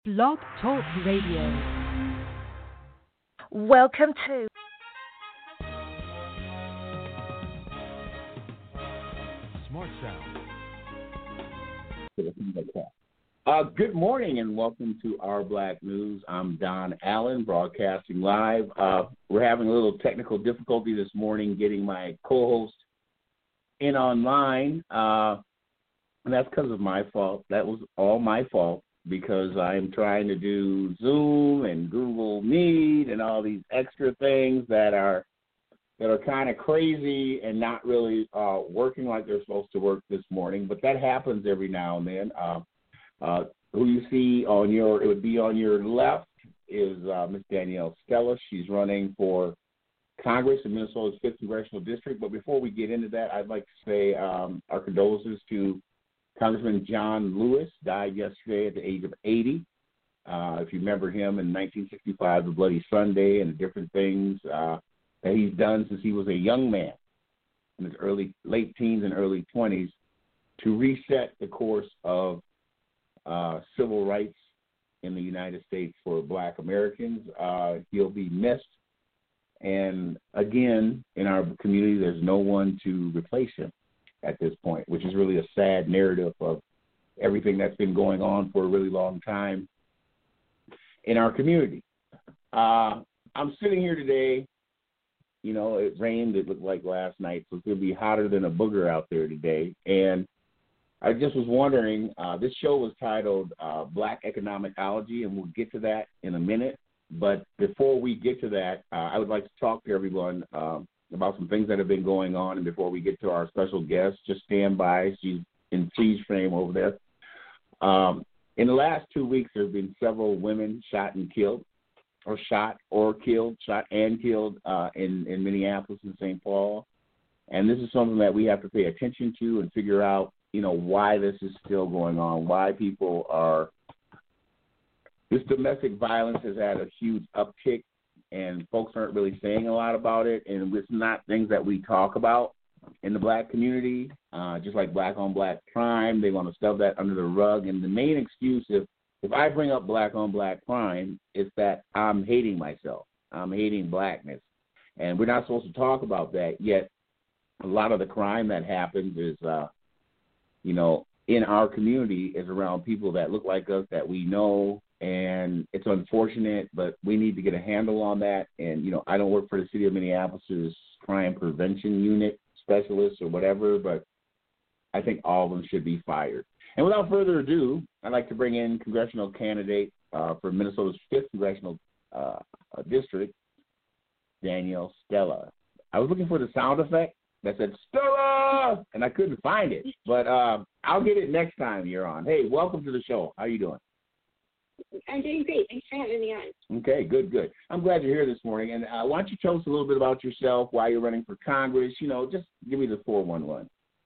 Blog Talk Radio. Welcome to Smart Sound. Good morning and welcome to Our Black News. I'm Don Allen, broadcasting live. We're having a little technical difficulty this morning getting my co-host in online, and that's because of my fault. That was all my fault because I'm trying to do Zoom and Google Meet and all these extra things that are kind of crazy and not really working like they're supposed to work this morning. But that happens every now and then. Who you see it would be on your left is Ms. Danielle Stella. She's running for Congress in Minnesota's 5th Congressional District. But before we get into that, I'd like to say our condolences to Congressman John Lewis, died yesterday at the age of 80. If you remember him in 1965, the Bloody Sunday, and the different things that he's done since he was a young man in his late teens and early 20s to reset the course of civil rights in the United States for Black Americans. He'll be missed. And again, in our community, there's no one to replace him at this point, which is really a sad narrative of everything that's been going on for a really long time in our community. I'm sitting here today. You know, it rained, it looked like last night, so it's going to be hotter than a booger out there today. And I just was wondering, this show was titled Black Economicology, and we'll get to that in a minute. But before we get to that, I would like to talk to everyone about some things that have been going on. And before we get to our special guest, just stand by. She's in freeze frame over there. In the last 2 weeks, there have been several women shot and killed in Minneapolis and St. Paul. And this is something that we have to pay attention to and figure out, you know, why this is still going on, why people are – this domestic violence has had a huge uptick, and folks aren't really saying a lot about it, and it's not things that we talk about in the Black community, just like black-on-black crime. They want to stuff that under the rug, and the main excuse if I bring up black-on-black crime, it's that I'm hating myself. I'm hating blackness, and we're not supposed to talk about that, yet a lot of the crime that happens is in our community is around people that look like us, that we know, and it's unfortunate, but we need to get a handle on that. And, you know, I don't work for the city of Minneapolis' crime prevention unit specialist or whatever, but I think all of them should be fired. And without further ado, I'd like to bring in congressional candidate for Minnesota's 5th Congressional District, Danielle Stella. I was looking for the sound effect that said Stella, and I couldn't find it. But I'll get it next time you're on. Hey, welcome to the show. How you doing? I'm doing great. Thanks for having me on. Okay, good. I'm glad you're here this morning. And why don't you tell us a little bit about yourself, why you're running for Congress? You know, just give me the 411.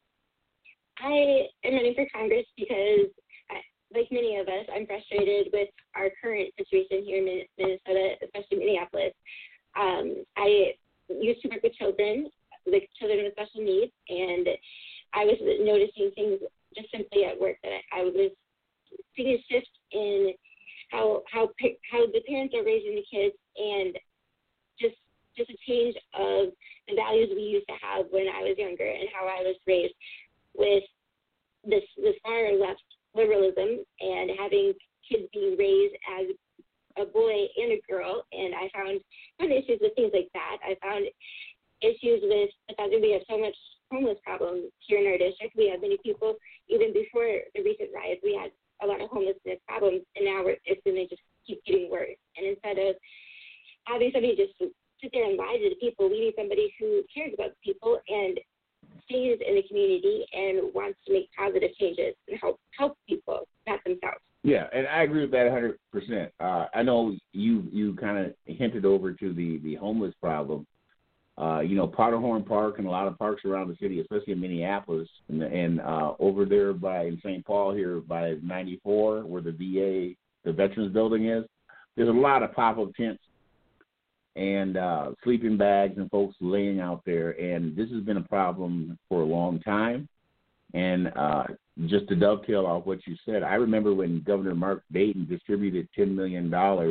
I am running for Congress because, like many of us, I'm frustrated with our current situation here in Minnesota, especially Minneapolis. I used to work with children with special needs, and I was noticing things just simply at work that I was seeing a shift in how the parents are raising the kids, and just a change of the values we used to have when I was younger and how I was raised with this far left liberalism and having kids being raised as a boy and a girl. And I found issues with things like that. I found issues with the fact that we have so much homeless problems here in our district. We have many people, even before the recent riots, we had a lot of homelessness problems, and now it's going to just keep getting worse. And instead of having somebody just sit there and lie to the people, we need somebody who cares about the people and stays in the community and wants to make positive changes and help people, not themselves. Yeah, and I agree with that 100%. I know you kind of hinted over to the homeless problem. Powderhorn Park and a lot of parks around the city, especially in Minneapolis, and over there in St. Paul here by 94, where the VA, the Veterans Building is, there's a lot of pop-up tents and sleeping bags and folks laying out there. And this has been a problem for a long time. And just to dovetail off what you said, I remember when Governor Mark Dayton distributed $10 million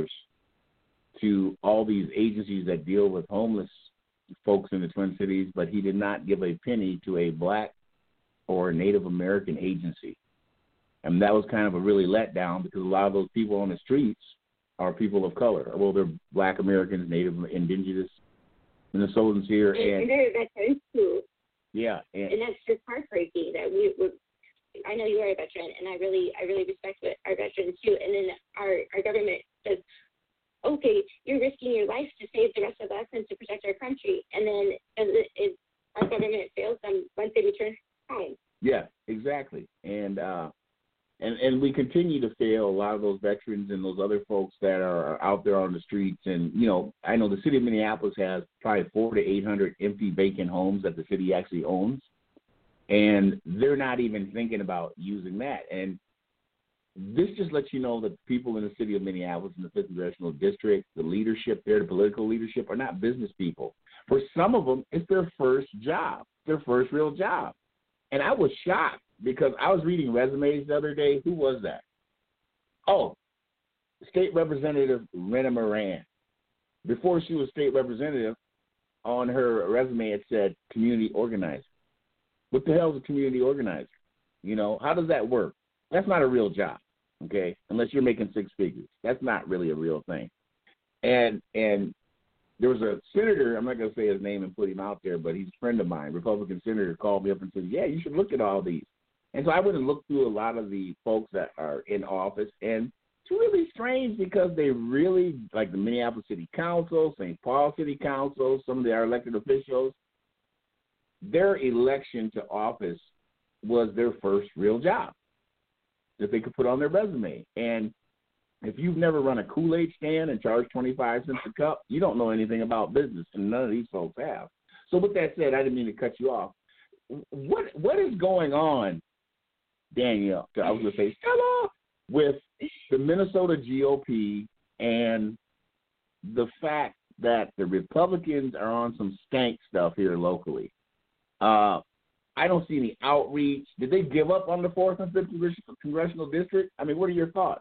to all these agencies that deal with homeless folks in the Twin Cities, but he did not give a penny to a Black or Native American agency. And that was kind of a really letdown because a lot of those people on the streets are people of color. Well, they're Black Americans, Native, Indigenous, Minnesotans here. And they're veterans too. Yeah. And that's just heartbreaking that I know you are a veteran, and I really respect our veterans too. And then our government says, okay, you're risking your life to save the rest of us and to protect our country. And then our government fails them once they return home. Yeah, exactly. And we continue to fail a lot of those veterans and those other folks that are out there on the streets. And, you know, I know the city of Minneapolis has probably 400 to 800 empty vacant homes that the city actually owns. And they're not even thinking about using that. And this just lets you know that the people in the city of Minneapolis, in the 5th Congressional District, the leadership there, the political leadership, are not business people. For some of them, it's their first job, their first real job. And I was shocked because I was reading resumes the other day. Who was that? Oh, State Representative Rena Moran. Before she was state representative, on her resume it said community organizer. What the hell is a community organizer? You know, how does that work? That's not a real job, okay, unless you're making six figures. That's not really a real thing. And there was a senator, I'm not going to say his name and put him out there, but he's a friend of mine, Republican senator, called me up and said, yeah, you should look at all these. And so I went and looked through a lot of the folks that are in office, and it's really strange because they really, like the Minneapolis City Council, St. Paul City Council, some of our elected officials, their election to office was their first real job that they could put on their resume. And if you've never run a Kool-Aid stand and charged 25 cents a cup, you don't know anything about business, and none of these folks have. So with that said, I didn't mean to cut you off. What is going on, Danielle, I was going to say, Stella, with the Minnesota GOP and the fact that the Republicans are on some stank stuff here locally? I don't see any outreach. Did they give up on the 4th and 5th Congressional District? I mean, what are your thoughts?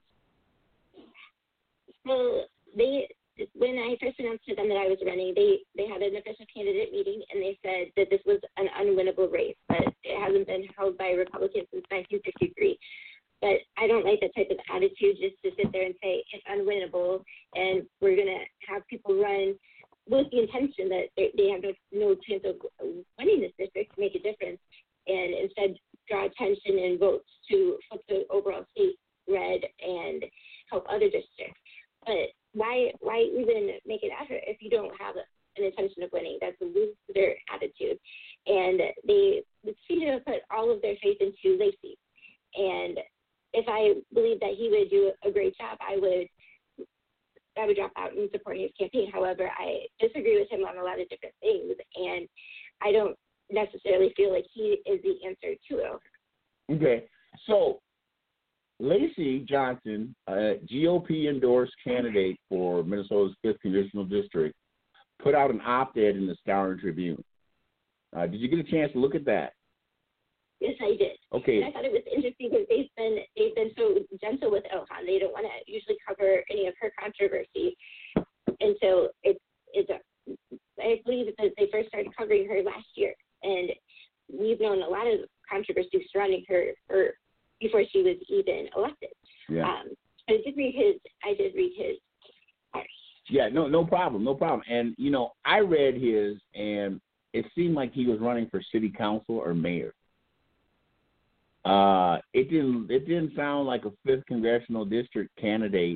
Well, when I first announced to them that I was running, they had an official candidate meeting, and they said that this was an unwinnable race, but it hasn't been held by Republicans since 1963. But I don't like that type of attitude, just to sit there and say it's unwinnable, and we're going to have people run with the intention that they have no chance of winning this district to make a difference, and instead draw attention and votes to flip the overall state red and help other districts. But why even make an effort if you don't have an intention of winning? That's a loser attitude. And they seem to have put all of their faith into Lacey. And if I believe that he would do a great job, I would drop out and support his campaign. However, I disagree with him on a lot of different things, and I don't necessarily feel like he is the answer to it. Okay, so Lacey Johnson, a GOP-endorsed candidate for Minnesota's 5th Congressional District, put out an op-ed in the Star and Tribune. Did you get a chance to look at that? Yes, I did. Okay. And I thought it was interesting because they've been so gentle with Ilhan. They don't want to usually cover any of her controversy, and so I believe that they first started covering her last year, and we've known a lot of controversy surrounding her before she was even elected. Yeah. I did read his. Yeah, no problem. And you know, I read his, and it seemed like he was running for city council or mayor. It didn't sound like a 5th Congressional District candidate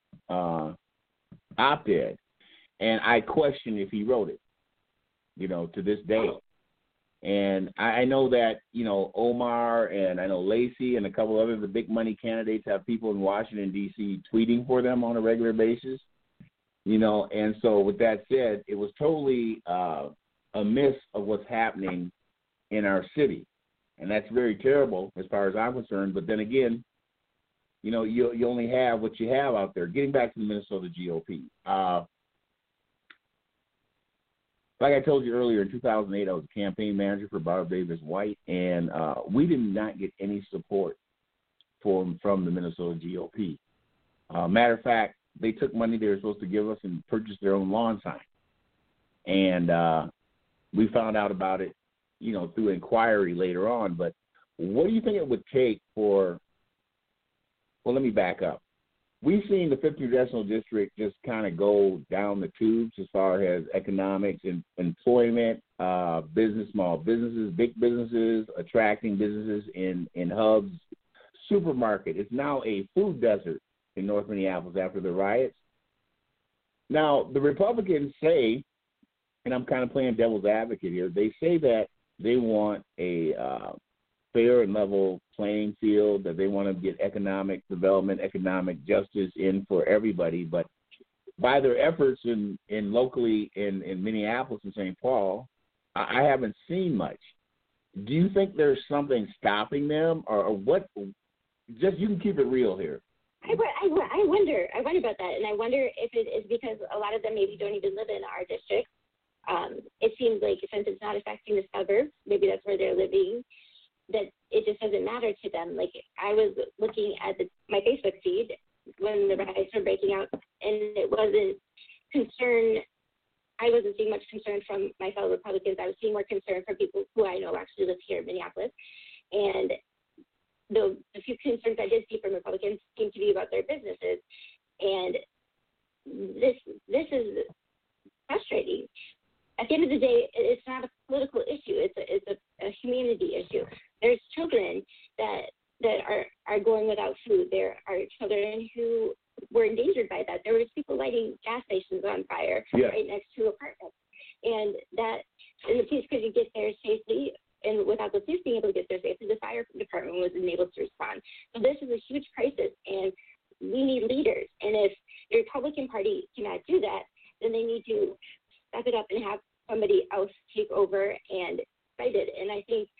op-ed, and I question if he wrote it, you know, to this day. And I know that, you know, Omar and I know Lacey and a couple other the big money candidates have people in Washington, D.C. tweeting for them on a regular basis, you know, and so with that said, it was totally a miss of what's happening in our city. And that's very terrible as far as I'm concerned. But then again, you know, you only have what you have out there. Getting back to the Minnesota GOP. like I told you earlier, in 2008, I was a campaign manager for Bob Davis White, and we did not get any support from the Minnesota GOP. Matter of fact, they took money they were supposed to give us and purchased their own lawn sign. And we found out about it, through inquiry later on. But what do you think it would take for – well, let me back up. We've seen the 5th Congressional District just kind of go down the tubes as far as economics and employment, small businesses, big businesses, attracting businesses in hubs, supermarket. It's now a food desert in North Minneapolis after the riots. Now, the Republicans say, and I'm kind of playing devil's advocate here, they say that they want a fair and level playing field, that they want to get economic development, economic justice in for everybody. But by their efforts in locally in Minneapolis and St. Paul, I haven't seen much. Do you think there's something stopping them, or what? Just, you can keep it real here. I wonder about that, and I wonder if it is because a lot of them maybe don't even live in our district. It seems like since it's not affecting the suburbs, maybe that's where they're living, that it just doesn't matter to them. Like, I was looking at my Facebook feed when the riots were breaking out, and it wasn't concern. I wasn't seeing much concern from my fellow Republicans. I was seeing more concern from people who I know actually live here in Minneapolis. And the few concerns I did see from Republicans seem to be about their businesses. And this is frustrating. At the end of the day, it's not a political issue. It's a humanity issue. There's children that are going without food. There are children who were endangered by that. There was people lighting gas stations on fire right next to apartments. And the police couldn't get there safely. And without the police being able to get there safely, the fire department wasn't able to respond. So this is a huge crisis, and we need leaders. And if the Republican Party cannot do that, then they need to step it up and have somebody else take over and fight it. And I think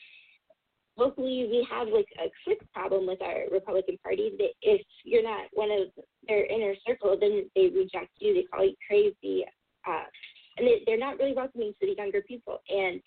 locally we have like a quick problem with our Republican Party. That if you're not one of their inner circle, then they reject you. They call you crazy, and they're not really welcoming to the younger people. And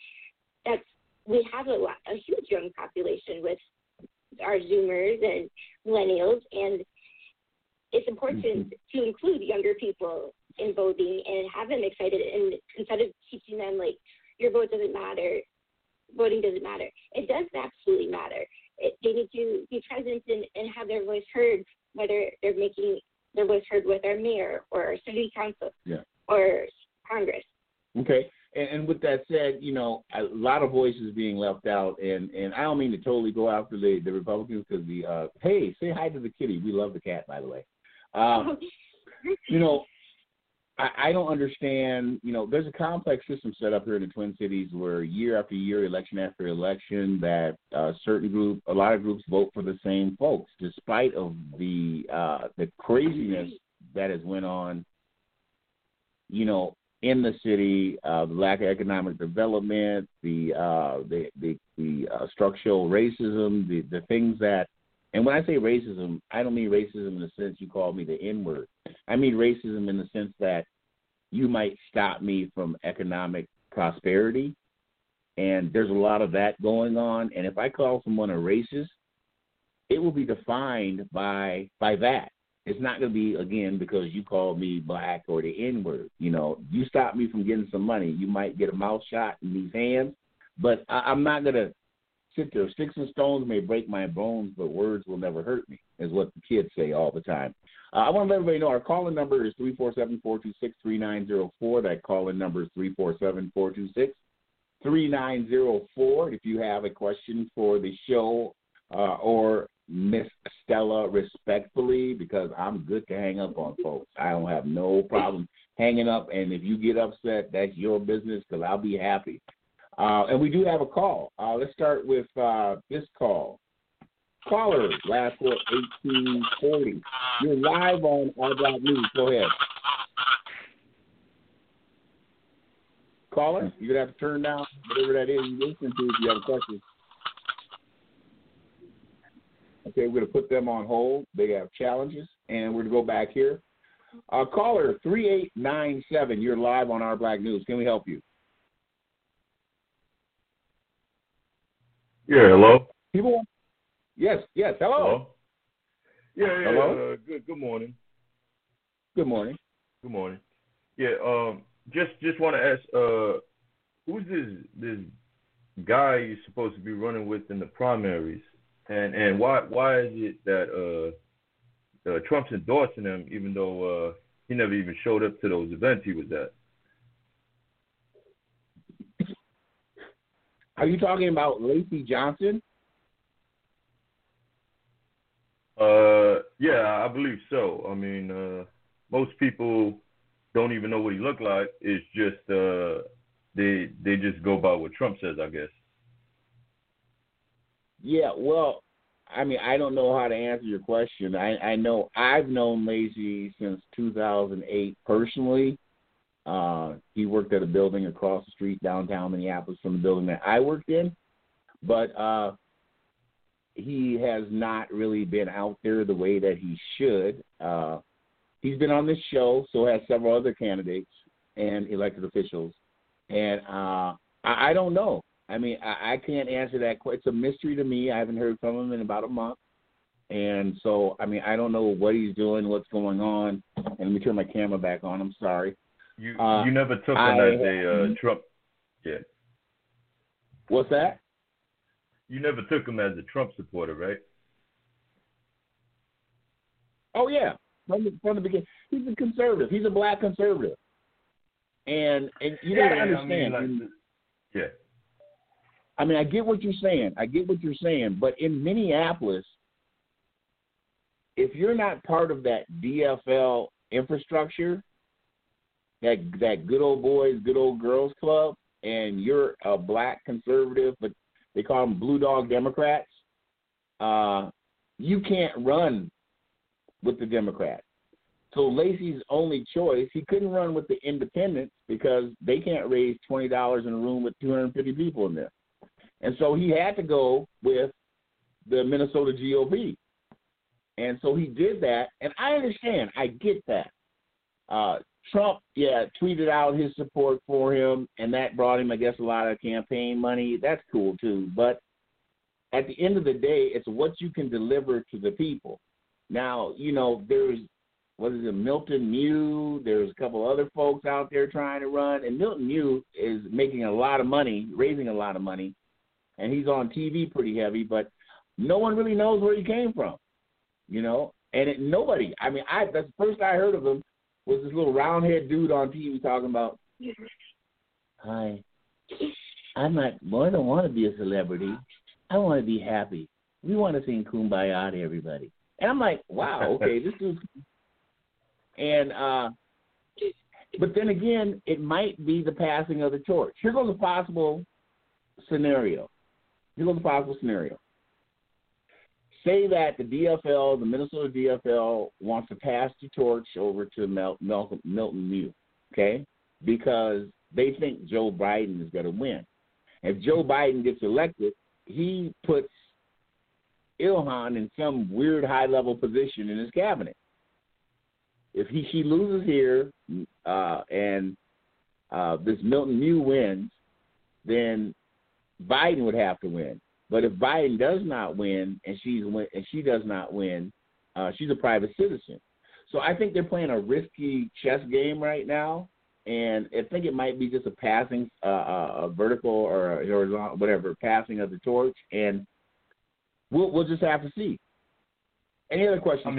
we have a huge young population with our Zoomers and millennials, and it's important to include younger people in voting and have them excited. And instead of teaching them like your vote doesn't matter, voting doesn't matter, it does absolutely matter. They need to be present and have their voice heard, whether they're making their voice heard with our mayor or our city council or Congress. Okay. And with that said, a lot of voices being left out, and I don't mean to totally go after the Republicans because hey, say hi to the kitty. We love the cat, by the way. I don't understand, there's a complex system set up here in the Twin Cities where year after year, election after election, that a lot of groups vote for the same folks, despite of the craziness that has went on, in the city, the lack of economic development, the structural racism, the things that, and when I say racism, I don't mean racism in the sense you call me the N-word. I mean racism in the sense that you might stop me from economic prosperity, and there's a lot of that going on. And if I call someone a racist, it will be defined by that. It's not going to be, again, because you called me black or the N-word. You stop me from getting some money, you might get a mouth shot in these hands, but I'm not going to sit there. Sticks and stones may break my bones, but words will never hurt me, is what the kids say all the time. I want to let everybody know our call-in number is 347-426-3904. That call-in number is 347-426-3904. If you have a question for the show or Miss Stella, respectfully, because I'm good to hang up on folks. I don't have no problem hanging up, and if you get upset, that's your business, because I'll be happy. And we do have a call. Let's start with this call. Caller, last four, 1840. You're live on Our Black News. Go ahead. Caller, you're going to have to turn down whatever that is you listen to if you have a question. Okay, we're going to put them on hold. They have challenges, and we're going to go back here. Caller, 3897, you're live on Our Black News. Can we help you? Yeah, hello. People. Yes. Hello. Hello. Yeah. Hello. Good morning. Good morning. Good morning. Yeah. Just want to ask. Who's this guy you're supposed to be running with in the primaries, and why is it that Trump's endorsing him even though he never even showed up to those events he was at? Are you talking about Lacey Johnson? Yeah, I believe so. I mean, most people don't even know what he looked like. It's just they just go by what Trump says, I guess. Yeah, well, I mean, I don't know how to answer your question. I know I've known Lacey since 2008 personally. He worked at a building across the street downtown Minneapolis from the building that I worked in, but he has not really been out there the way that he should. He's been on this show, so has several other candidates and elected officials, and I don't know. I mean, I can't answer that question. It's a mystery to me. I haven't heard from him in about a month. And so, I mean, I don't know what he's doing, what's going on. And let me turn my camera back on. I'm sorry. You never took him as a Trump. Yeah. What's that? You never took him as a Trump supporter, right? Oh, yeah. From the beginning. He's a conservative. He's a black conservative. And you got to understand. I mean, yeah. I mean, I get what you're saying. But in Minneapolis, if you're not part of that DFL infrastructure, that good old boys, good old girls club, and you're a black conservative, but they call them blue dog Democrats, you can't run with the Democrats. So Lacey's only choice, he couldn't run with the independents because they can't raise $20 in a room with 250 people in there. And so he had to go with the Minnesota GOP. And so he did that, and I understand. I get that. Trump, tweeted out his support for him, and that brought him, I guess, a lot of campaign money. That's cool, too. But at the end of the day, it's what you can deliver to the people. Now, there's, Milton Mew. There's a couple other folks out there trying to run, and Milton Mew is making a lot of money, raising a lot of money, and he's on TV pretty heavy, but no one really knows where he came from, and nobody. I mean, that's the first I heard of him was this little round-head dude on TV talking about, hi, I don't want to be a celebrity. I want to be happy. We want to sing Kumbaya to everybody. And I'm like, wow, okay, this dude's... And, but then again, it might be the passing of the torch. Here goes a possible scenario. Say that the DFL, the Minnesota DFL, wants to pass the torch over to Milton Mew, okay? Because they think Joe Biden is going to win. If Joe Biden gets elected, he puts Ilhan in some weird high-level position in his cabinet. If she loses here and this Milton Mew wins, then Biden would have to win. But if Biden does not win and she does not win, she's a private citizen. So I think they're playing a risky chess game right now, and I think it might be just a passing, a vertical or a horizontal, whatever, passing of the torch, and we'll just have to see. Any other questions?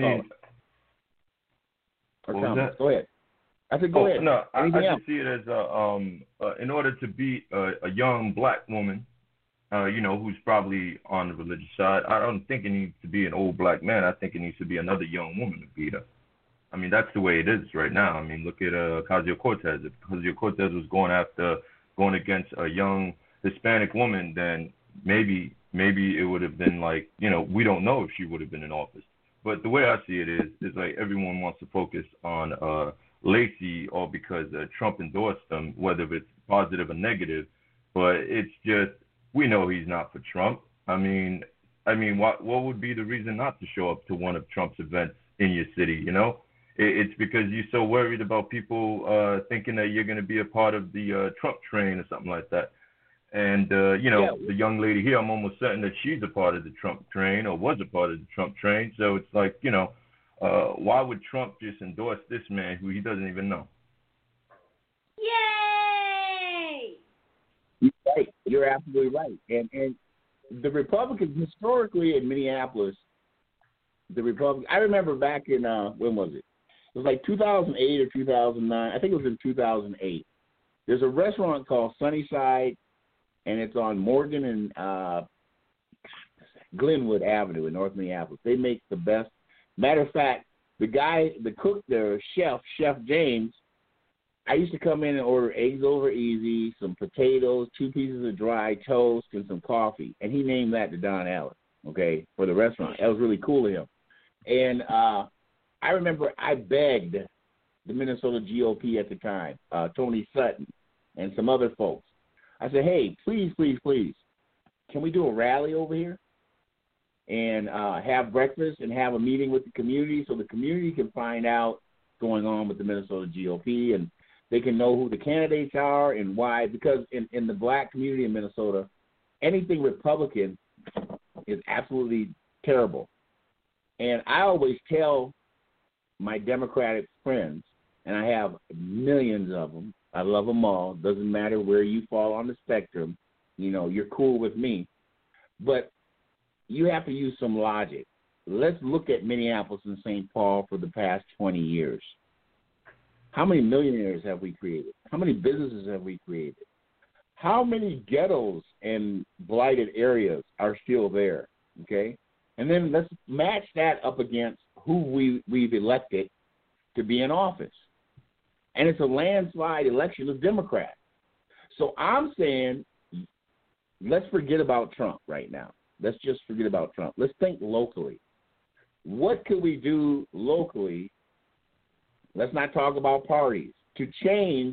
Or comments? Go ahead. I said go ahead. No, I just see it as in order to beat a young black woman, who's probably on the religious side, I don't think it needs to be an old black man. I think it needs to be another young woman to beat her. I mean, that's the way it is right now. I mean, look at Ocasio-Cortez. If Ocasio-Cortez was going against a young Hispanic woman, then maybe it would have been like, we don't know if she would have been in office. But the way I see it is like everyone wants to focus on Lacey all because Trump endorsed them, whether it's positive or negative. But it's just, we know he's not for Trump. I mean, what would be the reason not to show up to one of Trump's events in your city? It's because you're so worried about people thinking that you're going to be a part of the Trump train or something like that. And, the young lady here, I'm almost certain that she's a part of the Trump train or was a part of the Trump train. So it's like, why would Trump just endorse this man who he doesn't even know? Yay! You're right. You're absolutely right. And the Republicans historically in Minneapolis, I remember back in, when was it? It was like 2008 or 2009. I think it was in 2008. There's a restaurant called Sunnyside, and it's on Morgan and Glenwood Avenue in North Minneapolis. They make the best. Matter of fact, the cook there, Chef James, I used to come in and order eggs over easy, some potatoes, 2 pieces of dry toast, and some coffee. And he named that to Don Allen, okay, for the restaurant. That was really cool of him. And I remember I begged the Minnesota GOP at the time, Tony Sutton, and some other folks. I said, hey, please, can we do a rally over here and have breakfast and have a meeting with the community so the community can find out what's going on with the Minnesota GOP and they can know who the candidates are and why. Because in the black community in Minnesota, anything Republican is absolutely terrible. And I always tell my Democratic friends, and I have millions of them, I love them all. Doesn't matter where you fall on the spectrum. You're cool with me. But you have to use some logic. Let's look at Minneapolis and St. Paul for the past 20 years. How many millionaires have we created? How many businesses have we created? How many ghettos and blighted areas are still there? Okay? And then let's match that up against who we've elected to be in office. And it's a landslide election of Democrats. So I'm saying let's forget about Trump right now. Let's just forget about Trump. Let's think locally. What could we do locally? Let's not talk about parties to change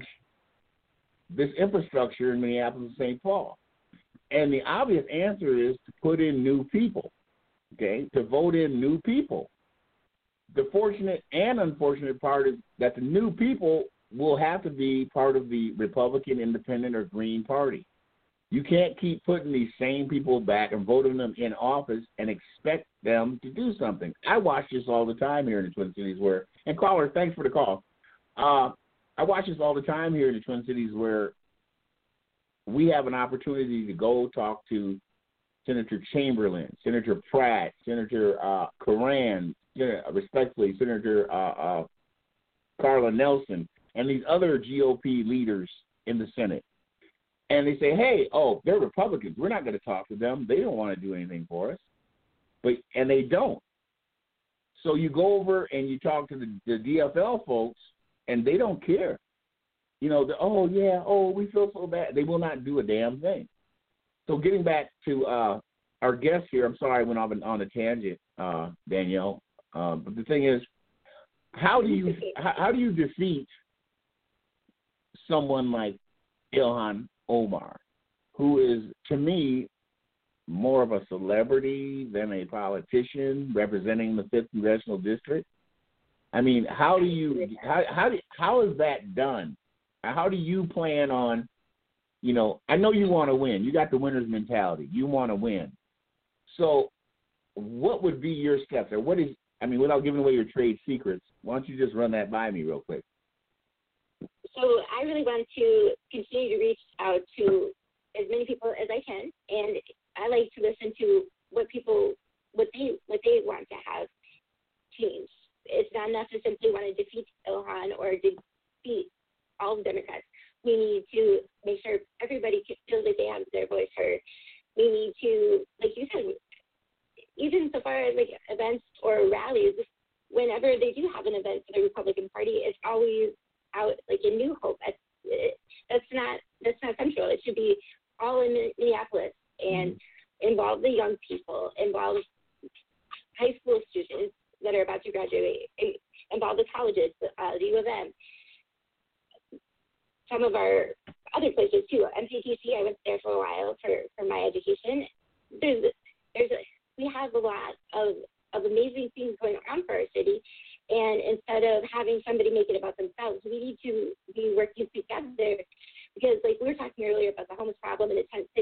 this infrastructure in Minneapolis and St. Paul. And the obvious answer is to put in new people, okay, to vote in new people. The fortunate and unfortunate part is that the new people will have to be part of the Republican, Independent, or Green Party. You can't keep putting these same people back and voting them in office and expect them to do something. I watch this all the time here in the Twin Cities and caller, thanks for the call. I watch this all the time here in the Twin Cities where we have an opportunity to go talk to Senator Chamberlain, Senator Pratt, Senator Coran, respectfully, Senator Carla Nelson, and these other GOP leaders in the Senate. And they say, hey, they're Republicans. We're not going to talk to them. They don't want to do anything for us. And they don't. So you go over and you talk to the DFL folks, and they don't care. We feel so bad. They will not do a damn thing. So getting back to our guest here, I'm sorry I went off on a tangent, Danielle. But the thing is, how do you defeat someone like Ilhan Omar, who is, to me, more of a celebrity than a politician representing the 5th Congressional District? I mean, how is that done? How do you plan on, I know you want to win. You got the winner's mentality. You want to win. So what would be your steps? Or without giving away your trade secrets, why don't you just run that by me real quick? So I really want to continue to reach out to as many people as I can, and I like to listen to what they want to have changed. It's not enough to simply want to defeat Ilhan or defeat all the Democrats. We need to make sure everybody feels like they have their voice heard. We need to, like you said, even so far as like events or rallies, whenever they do have an event for the Republican Party, it's always out like in New Hope. That's not central. It should be all in Minneapolis and involve the young people, involve high school students that are about to graduate, involve the colleges, the U of M, some of our other places too. MCTC, I went there for a while for my education. We have a lot of amazing things going on for our city, and instead of having somebody make it about themselves, we need to be working together. Because, like we were talking earlier about the homeless problem and the tent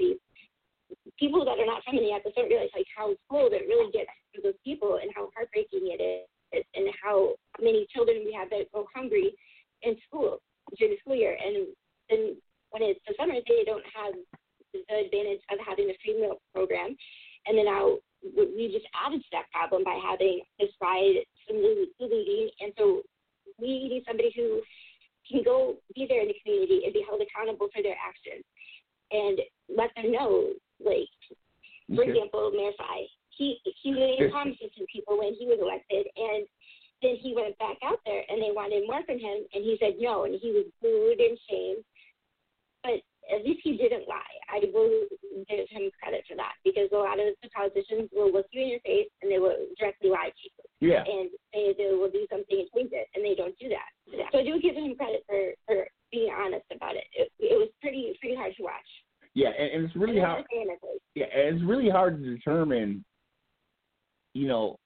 from Minneapolis don't realize like how cold it really gets for those people and how heartbreaking it is, and how many children we have that go hungry in school during the school year. And then when it's the summer, they don't have the advantage of having a free meal program. And then now we just added to that problem by having this ride, some looting. And so we need somebody who can go be there in the community and be held accountable for their actions and let them know, like, for example, Mayor Fry, he made promises to people when he was elected, and then he went back out there and they wanted more from him, and he said no, and he was booed and shamed. But at least he didn't lie. I will give him credit for that, because a lot of the politicians will look you in your face and they will directly lie to you. Yeah. And they will do something and change it, and they don't do that. So I do give him credit for being honest about it. It was pretty hard to watch. Yeah, and it's really hard. Yeah, and it's really hard to determine. You know,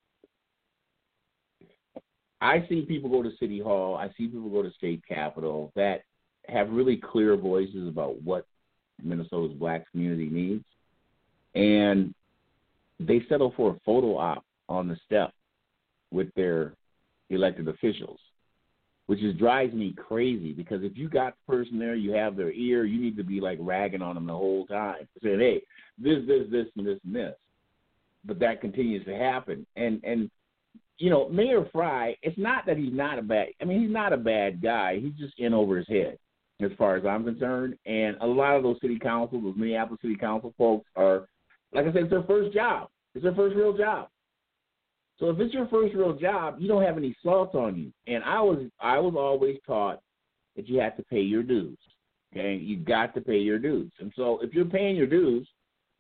I see people go to City Hall. I see people go to State Capitol that have really clear voices about what Minnesota's black community needs, and they settle for a photo op on the step with their elected officials, which just drives me crazy, because if you got the person there, you have their ear, you need to be like ragging on them the whole time, saying, hey, this, and this, and this. But that continues to happen. And you know, Mayor Fry, it's not that he's not he's not a bad guy. He's just in over his head, as far as I'm concerned. And a lot of those city council, those Minneapolis city council folks are, like I said, it's their first job. It's their first real job. So if it's your first real job, you don't have any salt on you. And I was always taught that you have to pay your dues. Okay, you got to pay your dues. And so if you're paying your dues,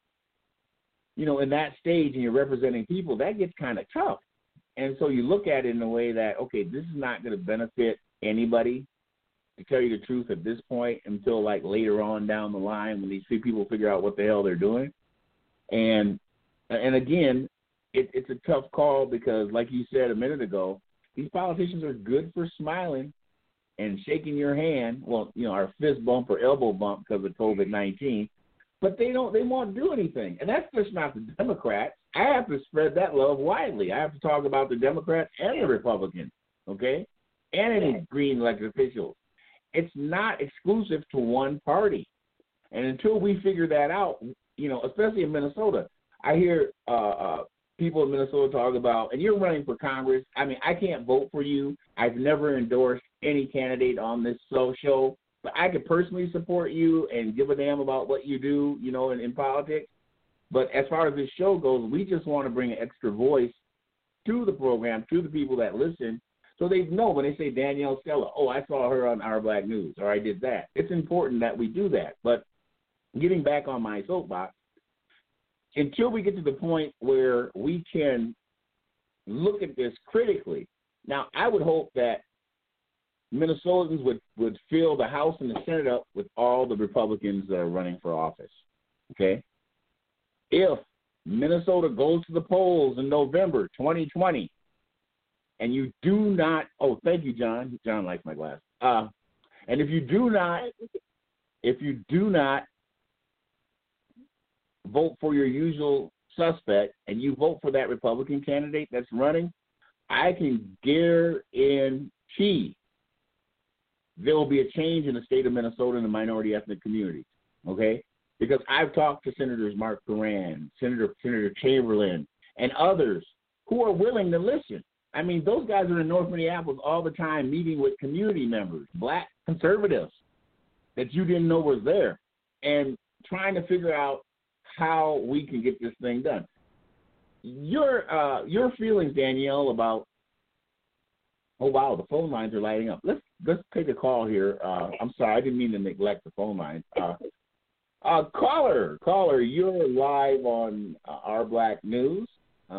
you know, in that stage and you're representing people, that gets kind of tough. And so you look at it in a way that, okay, this is not going to benefit anybody, to tell you the truth, at this point, until like later on down the line when these people figure out what the hell they're doing. And again, it's a tough call, because like you said a minute ago, these politicians are good for smiling and shaking your hand. Well, you know, our fist bump or elbow bump because of COVID-19, but they won't do anything. And that's just not the Democrats. I have to spread that love widely. I have to talk about the Democrats and the Republicans, okay, and any green elected officials. It's not exclusive to one party. And until we figure that out, you know, especially in Minnesota, I hear people in Minnesota talk about, and you're running for Congress. I mean, I can't vote for you. I've never endorsed any candidate on this show, but I could personally support you and give a damn about what you do, you know, in politics. But as far as this show goes, we just want to bring an extra voice to the program, to the people that listen, so they know when they say Danielle Stella, oh, I saw her on Our Black News, or I did that. It's important that we do that. But getting back on my soapbox, until we get to the point where we can look at this critically. Now, I would hope that Minnesotans would fill the House and the Senate up with all the Republicans that are running for office, okay? If Minnesota goes to the polls in November 2020 and you do not – oh, thank you, John. John likes my glass. And if you do not vote for your usual suspect and you vote for that Republican candidate that's running, I can guarantee there will be a change in the state of Minnesota in the minority ethnic community, okay? Because I've talked to Senators Mark Duran, Senator Chamberlain, and others who are willing to listen. I mean, those guys are in North Minneapolis all the time meeting with community members, black conservatives that you didn't know was there, and trying to figure out how we can get this thing done. Your feelings, Danielle, about – oh, wow, the phone lines are lighting up. Let's take a call here. I'm sorry, I didn't mean to neglect the phone lines. Caller, you're live on Our Black News.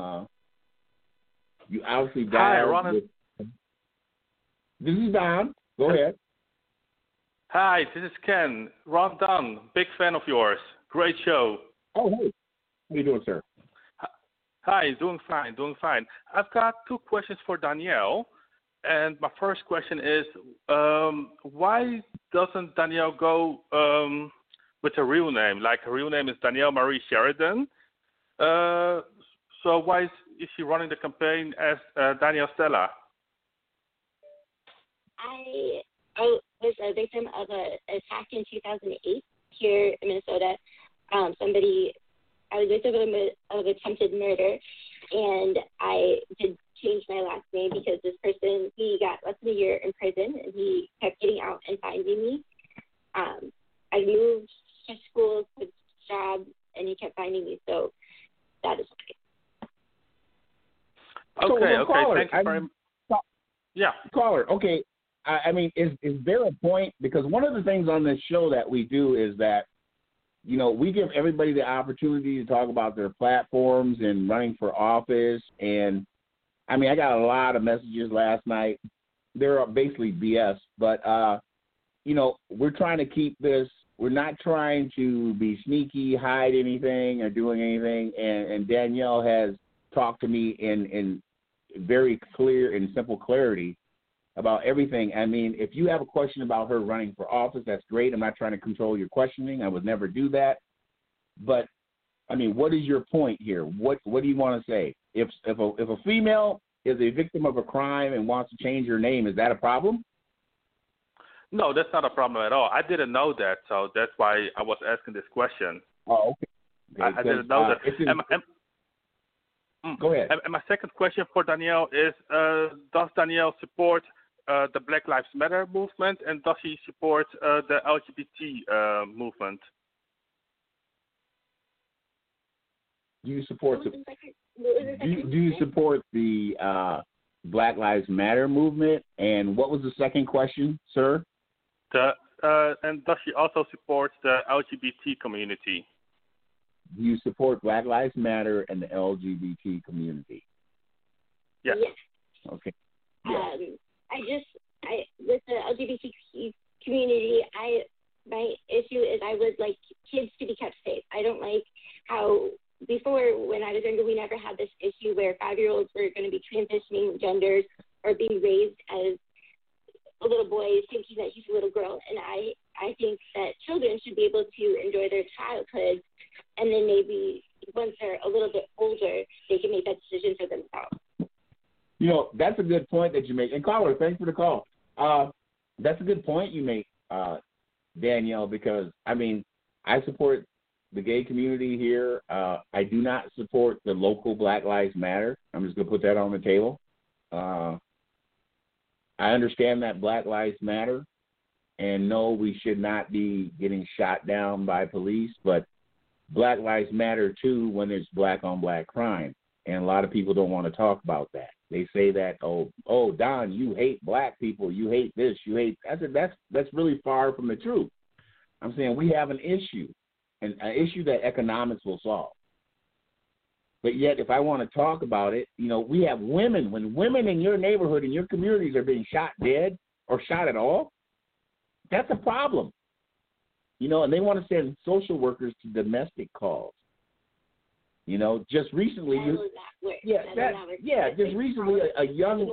You obviously dialed. Hi, Ron. This is Don. Go ahead. Hi, this is Ken. Ron Dunn, big fan of yours. Great show. Oh, hey. How you doing, sir? Hi, doing fine. I've got two questions for Danielle. And my first question is, why doesn't Danielle go with her real name? Like, her real name is Danielle Marie Sheridan. So why is she running the campaign as Danielle Stella? I was a victim of an attack in 2008 here in Minnesota. I was victim of attempted murder, and I did change my last name because this person, he got less than a year in prison, and he kept getting out and finding me. I moved to school, to job, and he kept finding me, so that is why. Okay, caller, thank you very much. Yeah. Caller, okay. I mean, is there a point? Because one of the things on this show that we do is that, you know, we give everybody the opportunity to talk about their platforms and running for office. And, I mean, I got a lot of messages last night. They're basically BS. But, you know, we're trying to keep this. We're not trying to be sneaky, hide anything or doing anything. And Danielle has talked to me in very clear and simple clarity about everything. I mean, if you have a question about her running for office, that's great. I'm not trying to control your questioning. I would never do that. But, I mean, what is your point here? What do you want to say? If a female is a victim of a crime and wants to change her name, is that a problem? No, that's not a problem at all. I didn't know that, so that's why I was asking this question. Oh, okay. I didn't know that. Go ahead. And my second question for Danielle is, does Danielle support the Black Lives Matter movement, and does she support the LGBT movement? Do you support do you support the Black Lives Matter movement? And what was the second question, sir? And does she also support the LGBT community? Do you support Black Lives Matter and the LGBT community? Yes. Okay. With the LGBT community, my issue is I would like kids to be kept safe. I don't like how before, when I was younger, we never had this issue where 5-year-olds were going to be transitioning genders or being raised as a little boy thinking that he's a little girl. And I think that children should be able to enjoy their childhood, and then maybe once they're a little bit older, they can make that decision for themselves. You know, that's a good point that you make. And caller, thanks for the call. That's a good point you make, Danielle, because, I mean, I support the gay community here. I do not support the local Black Lives Matter. I'm just going to put that on the table. I understand that Black Lives Matter, and no, we should not be getting shot down by police, but Black Lives Matter, too, when there's black-on-black crime. And a lot of people don't want to talk about that. They say that, oh, Don, you hate black people, you hate this, you hate. I said that's really far from the truth. I'm saying we have an issue, an issue that economics will solve. But yet, if I want to talk about it, you know, we have women. When women in your neighborhood, in your communities, are being shot dead or shot at all, that's a problem. You know, and they want to send social workers to domestic calls. You know, just recently, just recently a young,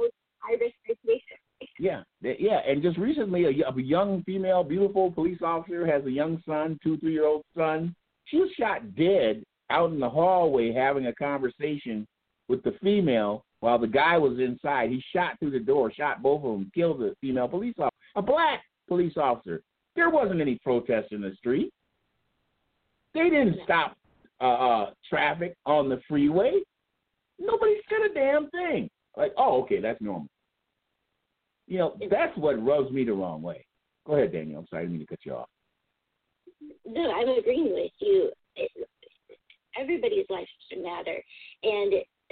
and just recently a young female, beautiful police officer has a young son, 2-3-year-old son. She was shot dead out in the hallway having a conversation with the female while the guy was inside. He shot through the door, shot both of them, killed the female police officer, a black police officer. There wasn't any protest in the street. They didn't stop traffic on the freeway. Nobody said a damn thing. Like, oh, okay, that's normal. You know, that's what rubs me the wrong way. Go ahead, Daniel. I'm sorry, I didn't mean to cut you off. No, I'm agreeing with you. Everybody's life should matter. And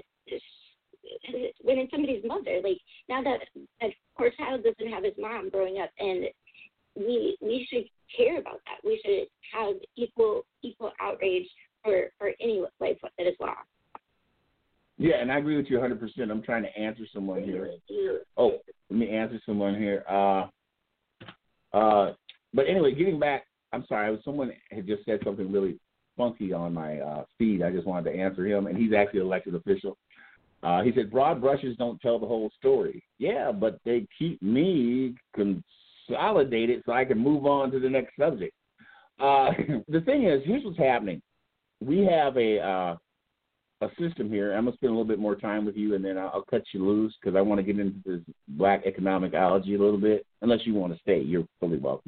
when it's somebody's mother, like now that poor child doesn't have his mom growing up, and we should care about that. We should have equal outrage for any life that is lost. Yeah, and I agree with you 100%. I'm trying to answer someone here. Oh, let me answer someone here. But anyway, getting back, I'm sorry, someone had just said something really funky on my feed. I just wanted to answer him, and he's actually an elected official. He said, broad brushes don't tell the whole story. Yeah, but they keep me consolidated so I can move on to the next subject. The thing is, here's what's happening. We have a a system here. I'm gonna spend a little bit more time with you, and then I'll cut you loose because I want to get into this black economicology a little bit. Unless you want to stay, you're fully welcome.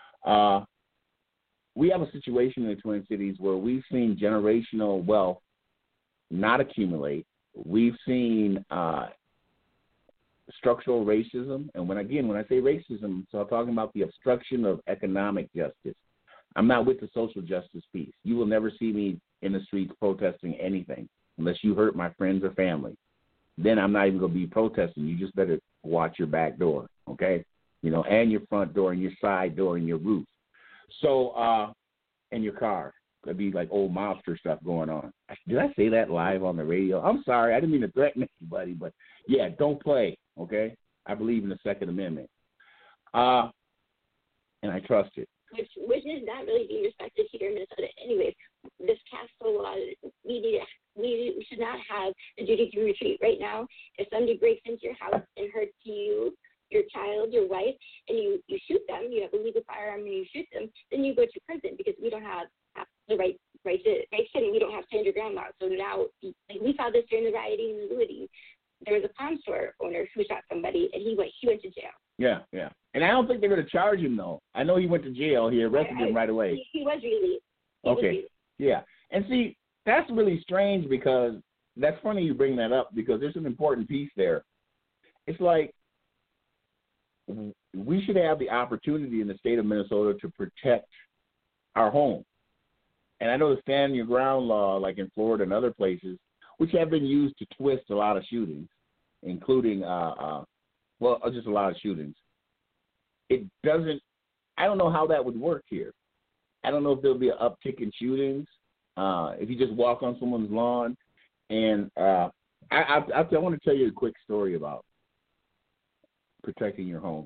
We have a situation in the Twin Cities where we've seen generational wealth not accumulate. We've seen structural racism, and when I say racism, so I'm talking about the obstruction of economic justice. I'm not with the social justice piece. You will never see me in the streets protesting anything unless you hurt my friends or family. Then I'm not even going to be protesting. You just better watch your back door, okay? You know, and your front door and your side door and your roof. So, and your car. There'd be like old mobster stuff going on. Did I say that live on the radio? I'm sorry. I didn't mean to threaten anybody, but yeah, don't play, okay? I believe in the Second Amendment. And I trust it. Which is not really being respected here in Minnesota anyways. This castle law, we should not have a duty to retreat right now. If somebody breaks into your house and hurts you, your child, your wife, and you shoot them, you have a legal firearm and you shoot them, then you go to prison because we don't have the right to we don't have stand your ground law. So now, like we saw this during the rioting and the looting. There was a pawn store owner who shot somebody, and he went to jail. Yeah. And I don't think they're going to charge him, though. I know he went to jail. He arrested him right away. He was released. Okay. Yeah. And see, that's really strange because that's funny you bring that up because there's an important piece there. It's like we should have the opportunity in the state of Minnesota to protect our home. And I know the stand your ground law, like in Florida and other places, which have been used to twist a lot of shootings, including, just a lot of shootings. It doesn't, I don't know how that would work here. I don't know if there'll be an uptick in shootings if you just walk on someone's lawn. And I want to tell you a quick story about protecting your home.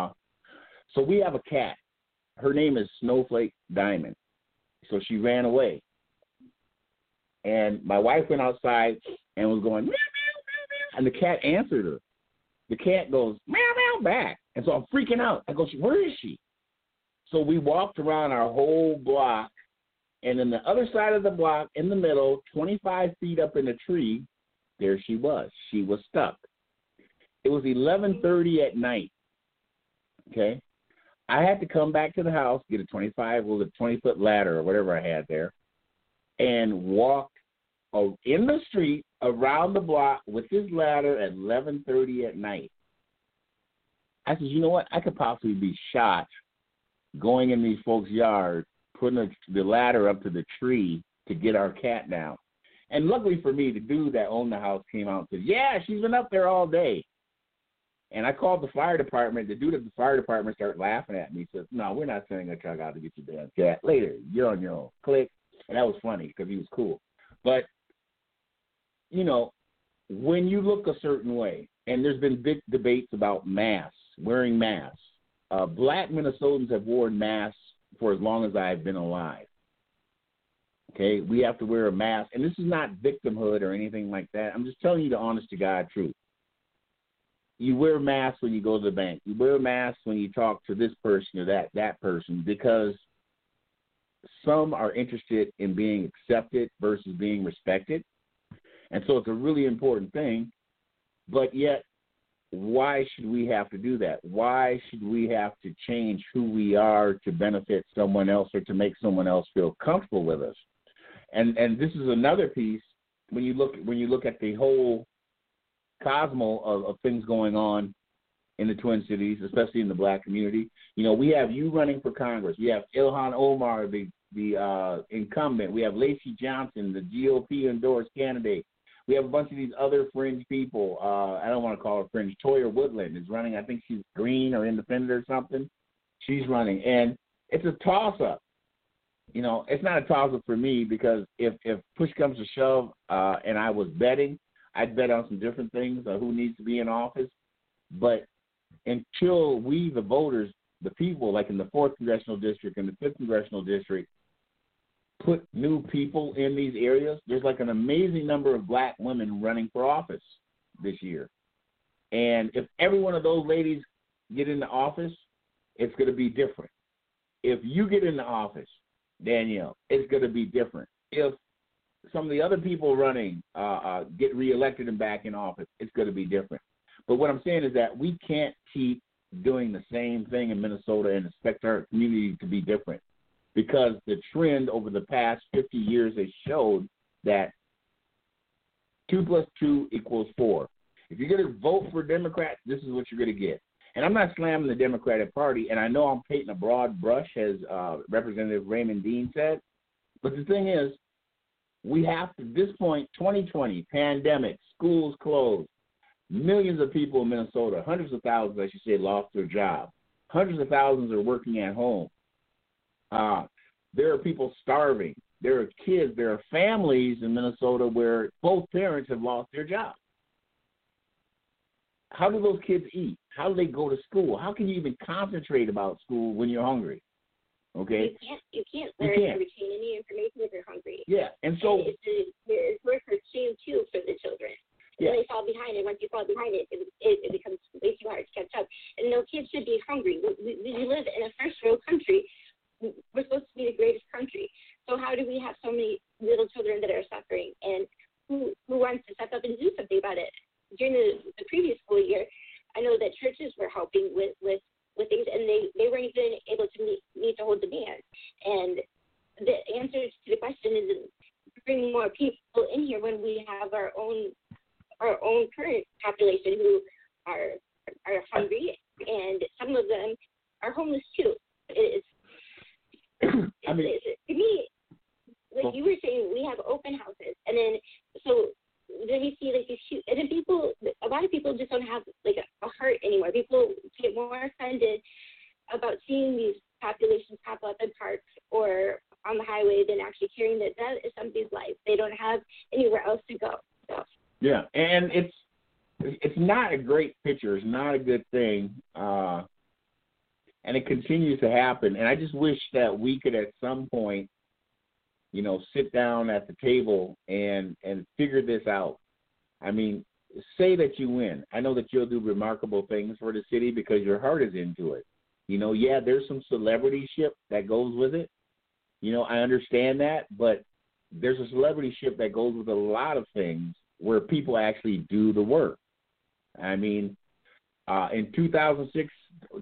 So we have a cat. Her name is Snowflake Diamond. So she ran away. And my wife went outside and was going, meow, meow, meow, meow. And the cat answered her. The cat goes, meow, meow, back. And so I'm freaking out. I go, where is she? So we walked around our whole block. And in the other side of the block, in the middle, 25 feet up in a tree, there she was. She was stuck. It was 11:30 at night. Okay? I had to come back to the house, get a 20-foot ladder or whatever I had there, and walk in the street around the block with this ladder at 11:30 at night. I said, you know what? I could possibly be shot going in these folks' yards, putting the ladder up to the tree to get our cat down. And luckily for me, the dude that owned the house came out and said, yeah, she's been up there all day. And I called the fire department. The dude at the fire department started laughing at me. He says, no, we're not sending a truck out to get your damn cat. Later, you're on your own. Click. And that was funny because he was cool. But, you know, when you look a certain way, and there's been big debates about masks, wearing masks. Black Minnesotans have worn masks for as long as I've been alive. Okay? We have to wear a mask. And this is not victimhood or anything like that. I'm just telling you the honest-to-God truth. You wear masks when you go to the bank. You wear masks when you talk to this person or that person because some are interested in being accepted versus being respected. And so it's a really important thing. But yet, why should we have to do that? Why should we have to change who we are to benefit someone else or to make someone else feel comfortable with us? And this is another piece when you look at the whole cosmos of things going on in the Twin Cities, especially in the black community. You know, we have you running for Congress. We have Ilhan Omar, the incumbent. We have Lacey Johnson, the GOP endorsed candidate. We have a bunch of these other fringe people. I don't want to call her fringe. Toya Woodland is running. I think she's green or independent or something. She's running. And it's a toss-up. You know, it's not a toss-up for me because if push comes to shove and I was betting, I'd bet on some different things, who needs to be in office. But until we, the voters, the people, like in the 4th Congressional District and the 5th Congressional District, put new people in these areas, there's like an amazing number of black women running for office this year. And if every one of those ladies get into office, it's going to be different. If you get into office, Danielle, it's going to be different. If some of the other people running get reelected and back in office, it's going to be different. But what I'm saying is that we can't keep doing the same thing in Minnesota and expect our community to be different, because the trend over the past 50 years has showed that 2 + 2 = 4. If you're going to vote for Democrats, this is what you're going to get. And I'm not slamming the Democratic Party, and I know I'm painting a broad brush, as Representative Raymond Dean said. But the thing is, we have to, at this point, 2020, pandemic, schools closed, millions of people in Minnesota, hundreds of thousands, I should say, lost their job. Hundreds of thousands are working at home. There are people starving. There are kids, there are families in Minnesota where both parents have lost their job. How do those kids eat? How do they go to school? How can you even concentrate about school when you're hungry? Okay? You can't learn to retain any information if you're hungry. Yeah, and so it's worse for shame too for the children. Yeah. They fall behind, and once you fall behind, it becomes way too hard to catch up. And no kids should be hungry. We live in a first world country. We're supposed to be the greatest country. So how do we have so many little children that are suffering? And who wants to step up and do something about it? During the previous school year, I know that churches were helping with things, and they weren't even able to meet the whole demand. And the answer to the question is bring more people in here when we have our own current population who are hungry, and some of them are homeless too. To me, like you were saying, we have open houses, and then you see like these huge, and then a lot of people just don't have like a heart anymore. People get more offended about seeing these populations pop up in parks or on the highway than actually caring that is somebody's life. They don't have anywhere else to go. So. Yeah, and it's not a great picture. It's not a good thing, and it continues to happen. And I just wish that we could at some point, sit down at the table and figure this out. I mean, say that you win. I know that you'll do remarkable things for the city because your heart is into it. There's some celebrityship that goes with it. I understand that, but there's a celebrityship that goes with a lot of things where people actually do the work. I mean, in 2006 to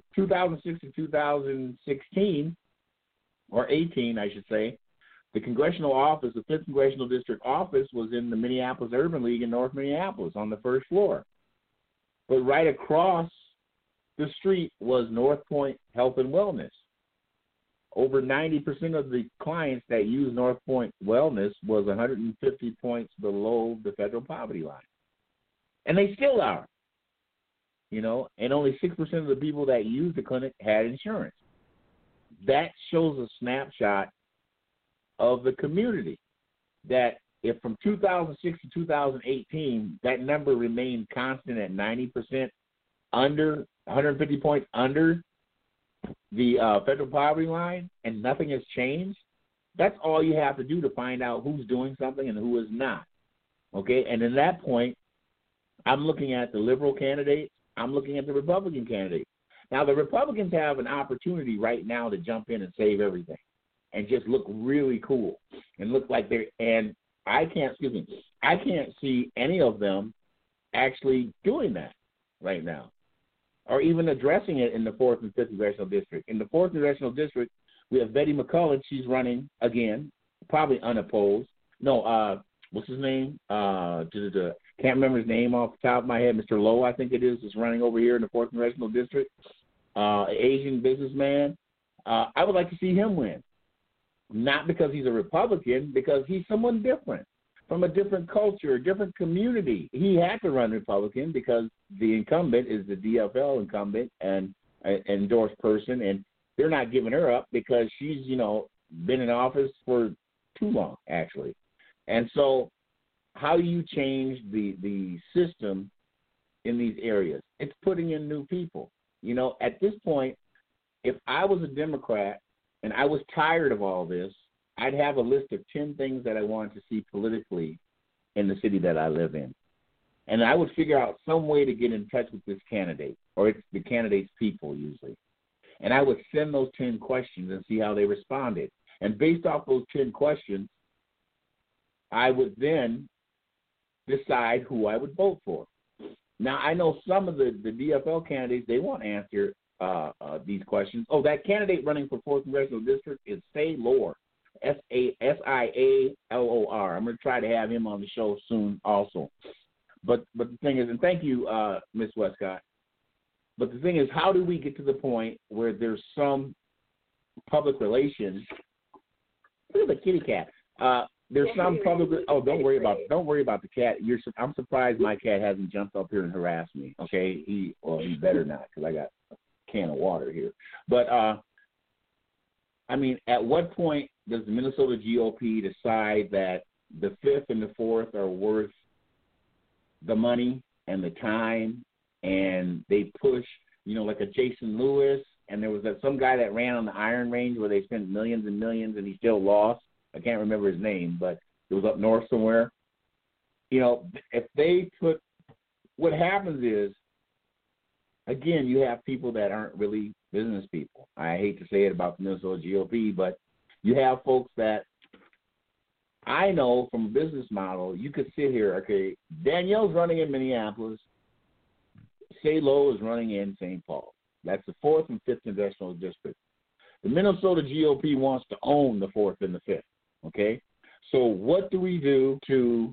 2016, or 18, I should say, the congressional office, the 5th Congressional District office, was in the Minneapolis Urban League in North Minneapolis on the first floor. But right across the street was North Point Health and Wellness. Over 90% of the clients that use North Point Wellness was 150 points below the federal poverty line. And they still are. And only 6% of the people that used the clinic had insurance. That shows a snapshot of the community, that if from 2006 to 2018, that number remained constant at 90%, under 150 points under the federal poverty line, and nothing has changed, that's all you have to do to find out who's doing something and who is not. Okay? And at that point, I'm looking at the liberal candidates, I'm looking at the Republican candidates. Now, the Republicans have an opportunity right now to jump in and save everything and just look really cool and look like they're – and I can't see any of them actually doing that right now, or even addressing it in the 4th and 5th Congressional District. In the 4th Congressional District, we have Betty McCullough. She's running again, probably unopposed. No, what's his name? Can't remember his name off the top of my head. Mr. Lowe, I think it is running over here in the 4th Congressional District. Asian businessman. I would like to see him win. Not because he's a Republican, because he's someone different, from a different culture, a different community. He had to run Republican because the incumbent is the DFL incumbent and an endorsed person, and they're not giving her up because she's, been in office for too long, actually. And so how do you change the system in these areas? It's putting in new people. At this point, if I was a Democrat and I was tired of all this, I'd have a list of 10 things that I wanted to see politically in the city that I live in. And I would figure out some way to get in touch with this candidate, or it's the candidate's people usually. And I would send those 10 questions and see how they responded. And based off those 10 questions, I would then decide who I would vote for. Now, I know some of the DFL candidates, they won't answer these questions. Oh, that candidate running for 4th Congressional District is Saylor, Sialor. I'm going to try to have him on the show soon also. But the thing is, and thank you, Ms. Westcott, but the thing is, how do we get to the point where there's some public relations? Look at the kitty cat. There's some public. Oh, don't worry about the cat. I'm surprised my cat hasn't jumped up here and harassed me. Okay, he better not, because I got a can of water here. But I mean, at what point does the Minnesota GOP decide that the 5th and the 4th are worth the money and the time, and they push, like a Jason Lewis, and there was some guy that ran on the Iron Range where they spent millions and millions and he still lost. I can't remember his name, but it was up north somewhere. If they put, what happens is, again, you have people that aren't really business people. I hate to say it about the Minnesota GOP, but you have folks that I know from a business model, you could sit here, okay, Danielle's running in Minneapolis, Saylor is running in St. Paul. That's the 4th and 5th Congressional District. The Minnesota GOP wants to own the 4th and the 5th, okay? So what do we do to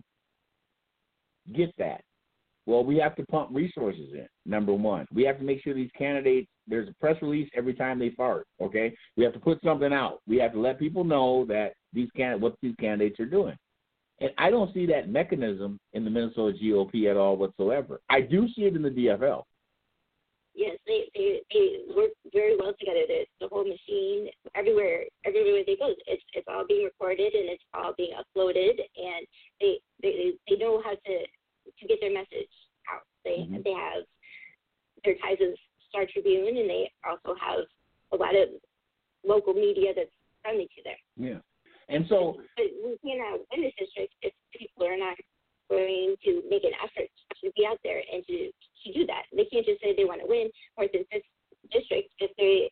get that? Well, we have to pump resources in, number one. We have to make sure these candidates, there's a press release every time they fart, okay? We have to put something out. We have to let people know that what these candidates are doing. And I don't see that mechanism in the Minnesota GOP at all whatsoever. I do see it in the DFL. Yes, they work very well together. The whole machine, everywhere they go, it's all being recorded and it's all being uploaded, and they know how to get their message out. They have their ties with Star Tribune, and they also have a lot of local media that's friendly to them. Yeah, and so but we cannot win this district if people are not going to make an effort to be out there and to do that. They can't just say they want to win 4th and 5th district if they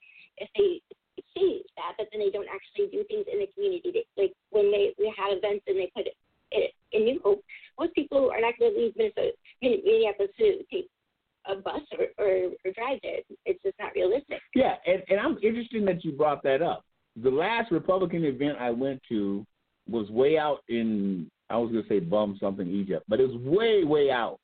say that, but then they don't actually do things in the community. Like when we have events and they put it in New Hope, most people are not going to leave Minneapolis to take a bus or drive there. It's just not realistic. Yeah, and I'm interested that you brought that up. The last Republican event I went to was way out in, I was going to say bum something, Egypt, but it was way, way out.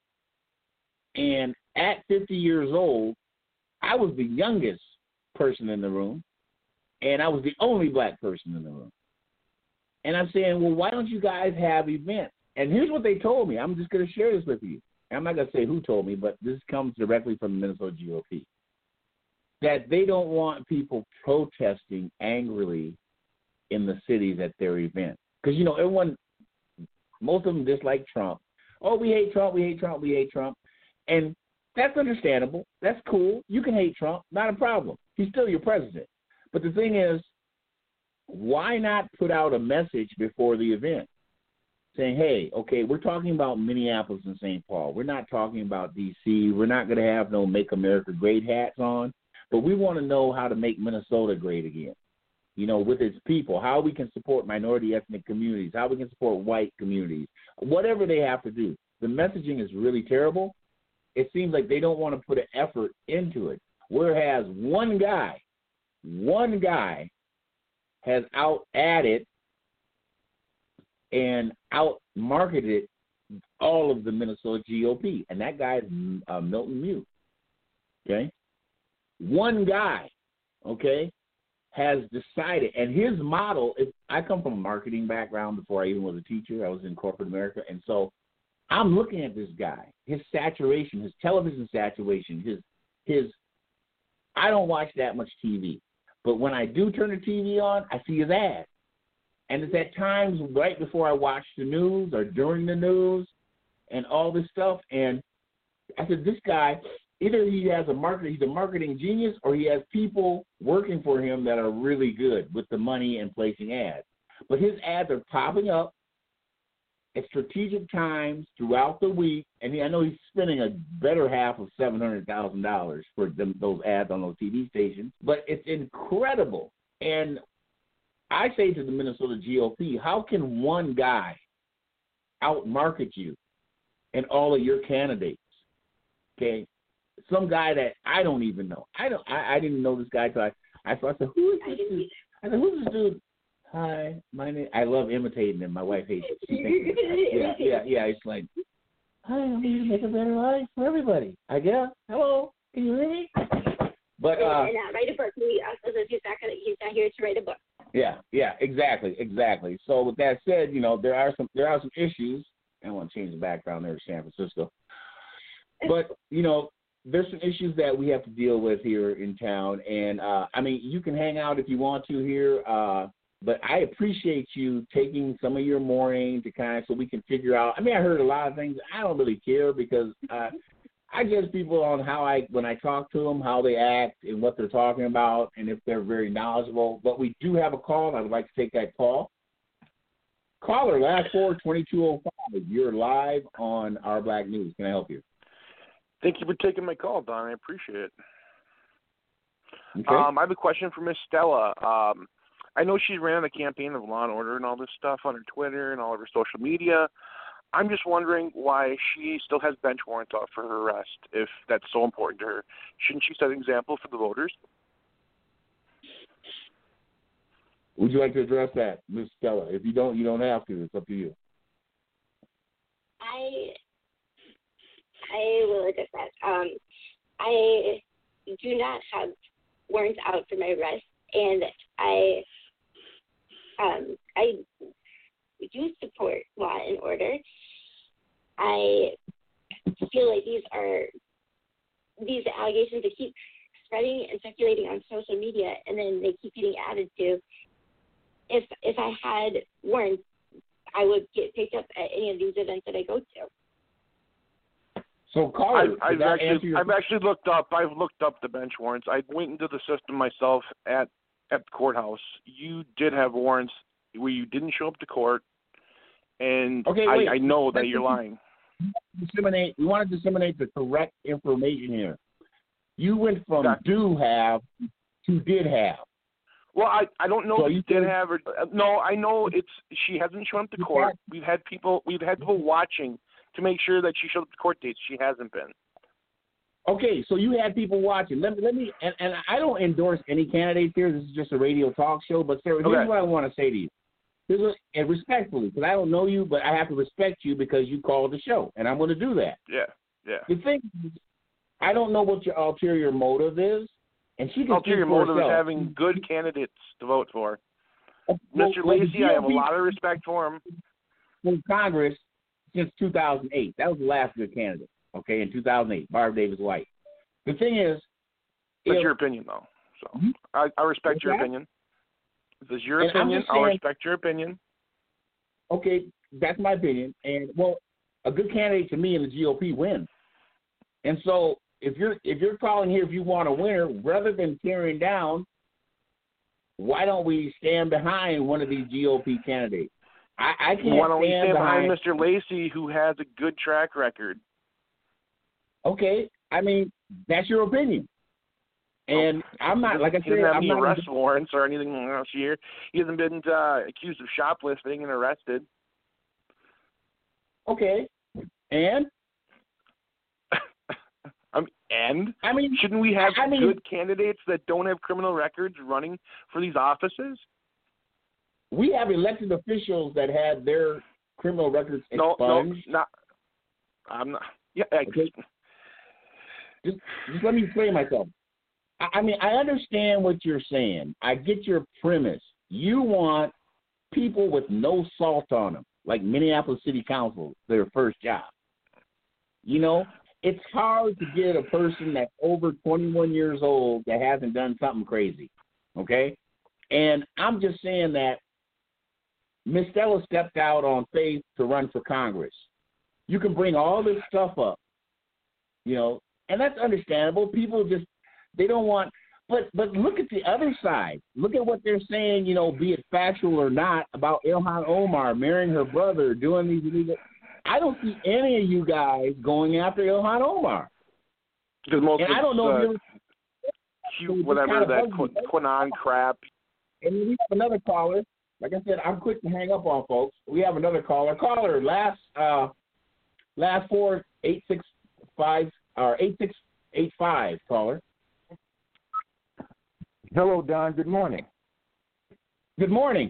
And at 50 years old, I was the youngest person in the room, and I was the only black person in the room. And I'm saying, well, why don't you guys have events? And here's what they told me. I'm just going to share this with you. I'm not going to say who told me, but this comes directly from the Minnesota GOP. That they don't want people protesting angrily in the cities at their event. Because, everyone, most of them dislike Trump. Oh, we hate Trump, we hate Trump, we hate Trump. And that's understandable. That's cool. You can hate Trump. Not a problem. He's still your president. But the thing is, why not put out a message before the event saying, hey, okay, we're talking about Minneapolis and St. Paul. We're not talking about D.C. We're not going to have no Make America Great hats on, but we want to know how to make Minnesota great again, with its people, how we can support minority ethnic communities, how we can support white communities, whatever they have to do. The messaging is really terrible. It seems like they don't want to put an effort into it, whereas one guy has out-added and out-marketed all of the Minnesota GOP, and that guy is Milton Mute, okay? One guy, okay, has decided, and his model is, I come from a marketing background before I even was a teacher. I was in corporate America, and so I'm looking at this guy, his saturation, his television saturation, his I don't watch that much TV. But when I do turn the TV on, I see his ads. And it's at times right before I watch the news or during the news and all this stuff. And I said, this guy, either he has he's a marketing genius, or he has people working for him that are really good with the money and placing ads. But his ads are popping up at strategic times throughout the week, and I know he's spending a better half of $700,000 for those ads on those TV stations, but it's incredible. And I say to the Minnesota GOP, how can one guy outmarket you and all of your candidates. Okay, some guy that I don't even know. I didn't know this guy till I said, who is this dude? I said, who's this dude? Hi, my name. I love imitating him. My wife hates it. Yeah. It's like, hi, I'm here to make a better life for everybody. I guess. Hello, can you hear me? But and write a book. He's not here to write a book. Yeah, exactly. So with that said, there are some issues. I want to change the background there to San Francisco, but there's some issues that we have to deal with here in town. And you can hang out if you want to here, but I appreciate you taking some of your morning to so we can figure out. I heard a lot of things. I don't really care because I judge people on when I talk to them, how they act and what they're talking about, and if they're very knowledgeable. But we do have a call. I would like to take that call. Caller, last 4-2205. You're live on Our Black News. Can I help you? Thank you for taking my call, Don. I appreciate it. Okay. I have a question for Miss Stella. I know she ran a campaign of law and order and all this stuff on her Twitter and all of her social media. I'm just wondering why she still has bench warrants out for her arrest, if that's so important to her. Shouldn't she set an example for the voters? Would you like to address that, Ms. Stella? If you don't, you don't have to. It's up to you. I will address that. I do not have warrants out for my arrest, and I do support law and order. I feel like these allegations that keep spreading and circulating on social media, and then they keep getting added to. If I had warrants, I would get picked up at any of these events that I go to. So, caller, I've actually looked up. I've looked up the bench warrants. I went into the system myself at the courthouse. You did have warrants where you didn't show up to court, and okay, I know that you're lying. We want to disseminate the correct information here. You went from do have to did have. Well, I don't know so if you did have or no. I know she hasn't shown up to court. We've had people watching to make sure that she showed up to court dates. She hasn't been. Okay, so you had people watching. Let me and I don't endorse any candidates here. This is just a radio talk show. But Sarah, here's what I want to say to you. And respectfully, because I don't know you, but I have to respect you because you called the show, and I'm going to do that. Yeah. The thing is, I don't know what your ulterior motive is, and she can ulterior motive is having good candidates to vote for. Mr. Lacey, I have a lot of respect for him. In Congress since 2008, that was the last good candidate. Okay, in 2008, Barbara Davis White. The thing is, that's your opinion, though. So I respect your opinion. If it's your opinion, I'll respect your opinion. Okay, that's my opinion. And a good candidate to me in the GOP wins. And so if you're calling here if you want a winner, rather than tearing down, why don't we stand behind one of these GOP candidates? I can't. Why don't we stand behind Mr. Lacey, who has a good track record? Okay, that's your opinion. And I'm not, like I said, he doesn't have any arrest warrants or anything else here. He hasn't been accused of shoplifting and arrested. Okay, and? Shouldn't we have good candidates that don't have criminal records running for these offices? We have elected officials that had their criminal records expunged. No, I'm not. Yeah, okay. Just let me explain myself. I understand what you're saying. I get your premise. You want people with no salt on them, like Minneapolis City Council, their first job. It's hard to get a person that's over 21 years old that hasn't done something crazy, okay? And I'm just saying that Ms. Stella stepped out on faith to run for Congress. You can bring all this stuff up, and that's understandable. People just, they don't want, but look at the other side. Look at what they're saying, be it factual or not, about Ilhan Omar marrying her brother, doing these illegal. I don't see any of you guys going after Ilhan Omar. Because most and of I don't know whatever that Quanon crap. And we have another caller. like I said, I'm quick to hang up on folks. We have another caller. Caller, last 4 865 or 8685 caller. Hello, Don. Good morning. Good morning.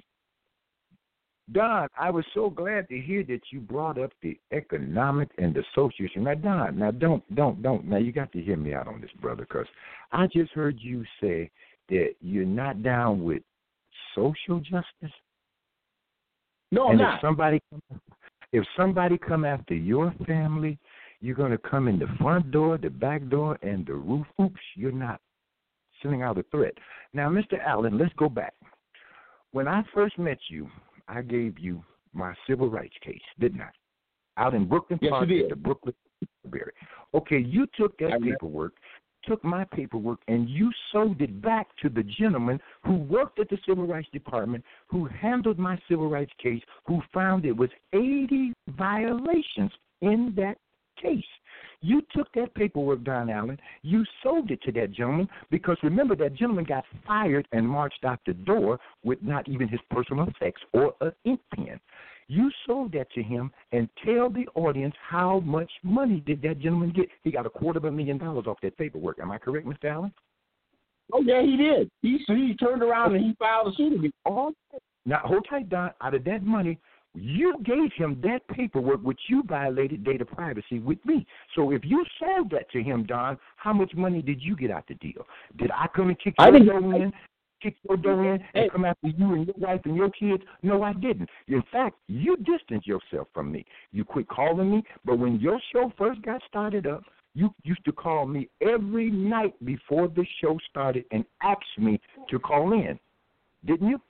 Don, I was so glad to hear that you brought up the economic and the social issue. Now, Don, don't. Now, you got to hear me out on this, brother, because I just heard you say that you're not down with social justice. No, I'm and not. If somebody come after your family, you're going to come in the front door, the back door, and the roof. Oops, you're not sending out a threat. Now, Mr. Allen, let's go back. When I first met you, I gave you my civil rights case, didn't I? Out in Brooklyn Yes, Park you did. at the Brooklyn Library. Okay, you took that paperwork, took my paperwork, and you sold it back to the gentleman who worked at the Civil Rights Department, who handled my civil rights case, who found it was 80 violations in that case. You took that paperwork, Don Allen, you sold it to that gentleman because, remember, that gentleman got fired and marched out the door with not even his personal effects or an ink pen. You sold that to him, and tell the audience how much money did that gentleman get. He got $250,000 off that paperwork. Am I correct, Mr. Allen? Oh, yeah, he did. He turned around and he filed a suit against all. Now, hold tight, Don. Out of that money, you gave him that paperwork, which you violated data privacy with me. So if you sold that to him, Don, how much money did you get out the deal? Did I come and kick your door in and come after you and your wife and your kids? No, I didn't. In fact, you distanced yourself from me. You quit calling me, but when your show first got started up, you used to call me every night before the show started and ask me to call in. Didn't you?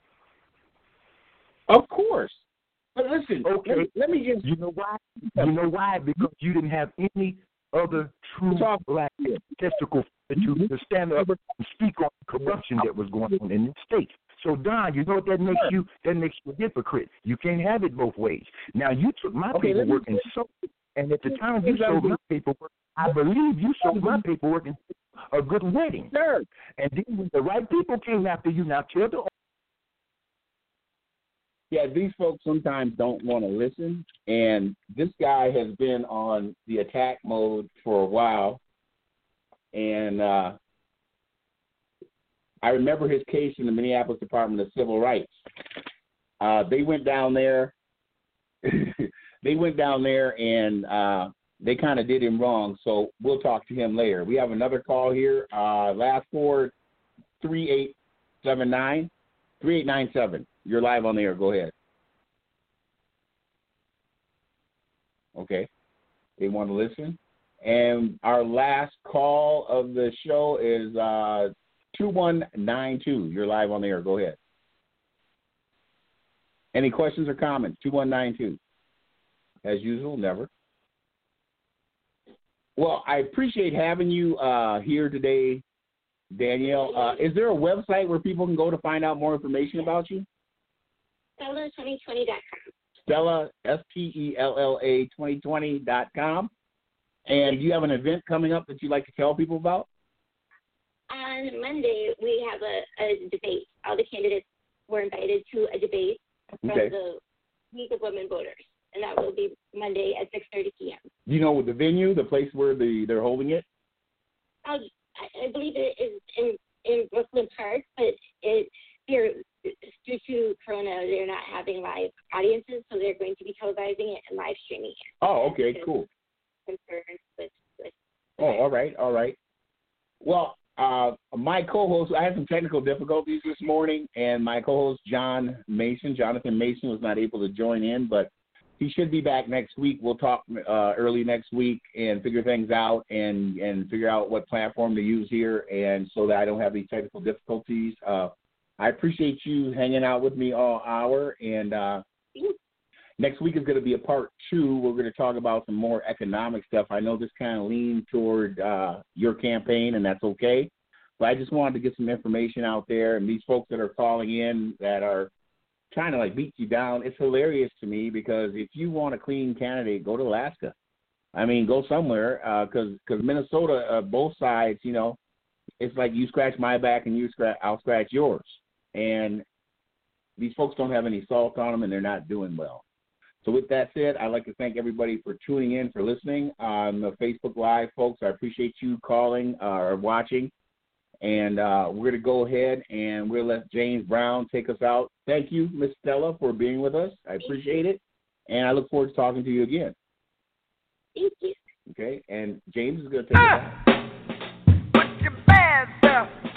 Of course. But listen, okay. Let me just... You know why? You know why? Because you didn't have any other true black testicle to stand up and speak on the corruption that was going on in the state. So, Don, you know what that makes you? That makes you a hypocrite. You can't have it both ways. Now, you took my paperwork and sold it. And at the time you sold my paperwork, I believe you sold my paperwork and a good wedding. Sure. And then when the right people came after you, now tell the... Yeah, these folks sometimes don't want to listen, and this guy has been on the attack mode for a while, and I remember his case in the Minneapolis Department of Civil Rights. They went down there. And they kind of did him wrong, so we'll talk to him later. We have another call here. Last 4 3879 3897. You're live on the air. Go ahead. Okay. They want to listen. And our last call of the show is 2192. You're live on the air. Go ahead. Any questions or comments? 2192. As usual, never. Well, I appreciate having you here today, Danielle. Is there a website where people can go to find out more information about you? Stella2020.com. Stella, Stella, 2020.com. And do you have an event coming up that you'd like to tell people about? On Monday, we have a debate. All the candidates were invited to a debate from the League of Women Voters, and that will be Monday at 6:30 p.m. Do you know the venue, the place where they're holding it? I believe it is in Brooklyn Park, but due to Corona, they're not having live audiences, so they're going to be televising it and live streaming it. Oh, okay, cool. All right. Well, my co-host, I had some technical difficulties this morning, and my co-host, Jonathan Mason, was not able to join in, but he should be back next week. We'll talk early next week and figure things out and figure out what platform to use here, and so that I don't have these technical difficulties. I appreciate you hanging out with me all hour, and next week is going to be a part 2. We're going to talk about some more economic stuff. I know this kind of leaned toward your campaign, and that's okay, but I just wanted to get some information out there, and these folks that are calling in that are trying to beat you down, it's hilarious to me because if you want a clean candidate, go to Alaska. I mean, go somewhere because Minnesota, both sides, it's like you scratch my back and I'll scratch yours. And these folks don't have any salt on them, and they're not doing well. So with that said, I'd like to thank everybody for tuning in, for listening on the Facebook Live, folks. I appreciate you calling or watching. And we're going to go ahead and we'll let James Brown take us out. Thank you, Miss Stella, for being with us. I appreciate it. And I look forward to talking to you again. Thank you. Okay, and James is going to take us out. Put your bad stuff